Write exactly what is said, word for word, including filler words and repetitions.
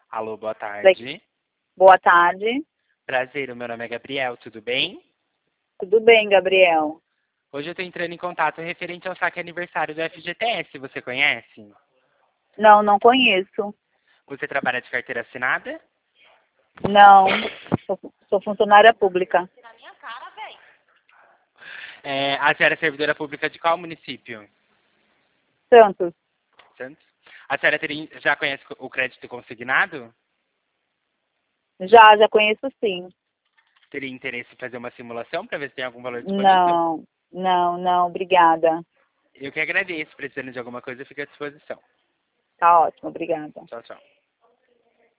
Alô, boa tarde. Boa tarde. Prazer, o meu nome é Gabriel, tudo bem? Tudo bem, Gabriel? Hoje eu estou entrando em contato referente ao saque aniversário do F G T S, você conhece? Não, não conheço. Você trabalha de carteira assinada? Não, sou, sou funcionária pública. É, a senhora é servidora pública de qual município? Santos? Santos. A senhora teria, já conhece o crédito consignado? Já, já conheço sim. Teria interesse em fazer uma simulação para ver se tem algum valor disponível? Não, não, não, obrigada. Eu que agradeço, precisando de alguma coisa, fica à disposição. Tá ótimo, obrigada. Tchau, tchau.